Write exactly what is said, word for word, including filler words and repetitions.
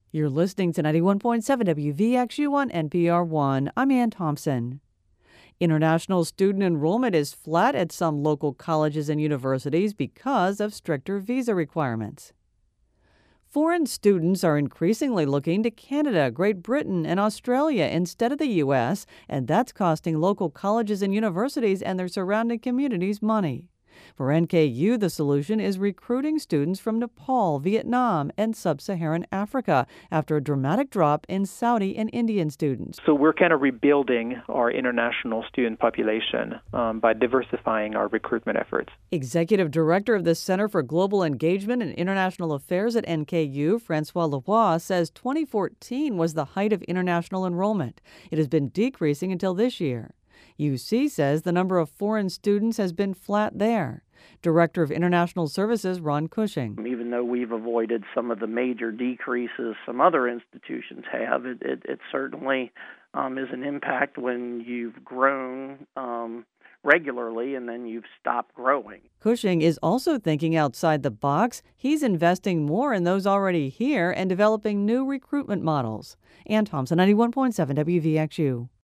You're listening to ninety-one point seven W V X U on N P R one. I'm Ann Thompson. International student enrollment is flat at some local colleges and universities because of stricter visa requirements. Foreign students are increasingly looking to Canada, Great Britain, and Australia instead of the U S, and that's costing local colleges and universities and their surrounding communities money. For N K U, the solution is recruiting students from Nepal, Vietnam, and sub-Saharan Africa after a dramatic drop in Saudi and Indian students. So we're kind of rebuilding our international student population um, by diversifying our recruitment efforts. Executive Director of the Center for Global Engagement and International Affairs at N K U, Francois Leroy, says twenty fourteen was the height of international enrollment. It has been decreasing until this year. U C says the number of foreign students has been flat there. Director of International Services, Ron Cushing. Even though we've avoided some of the major decreases some other institutions have, it, it, it certainly um, is an impact when you've grown um, regularly and then you've stopped growing. Cushing is also thinking outside the box. He's investing more in those already here and developing new recruitment models. Ann Thompson, ninety-one point seven W V X U.